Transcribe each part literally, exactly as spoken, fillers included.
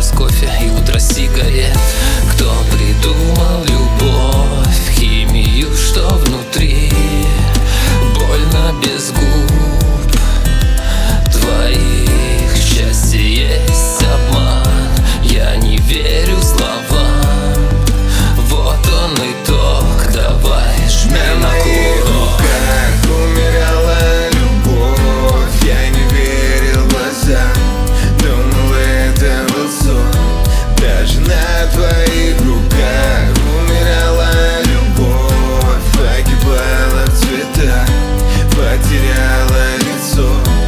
с кофе и утро сигарет. Кто придумал любовь, химию, что внутри? Больно без губ твоих, счастье есть обман. Я не верю словам, вот он итог. Давай жми на курок. Умирала любовь, я не верил глазам. Думал, это был сон, даже на твоих руках. Умирала любовь, погибала в цветах, потеряла лицо.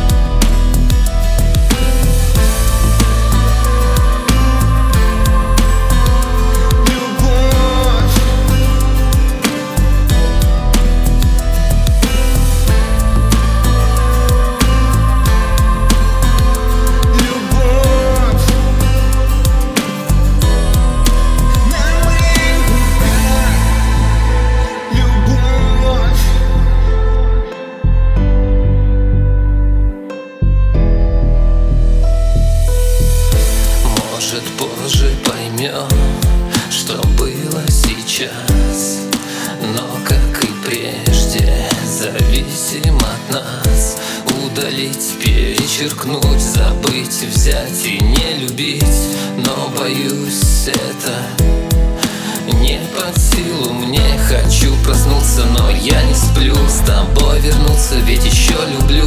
Может, позже поймем, что было сейчас, но, как и прежде, зависим от нас. Удалить, перечеркнуть, забыть, взять и не любить. Но, боюсь, это не под силу мне. Хочу проснуться, но я не сплю. С тобой вернуться, ведь еще люблю.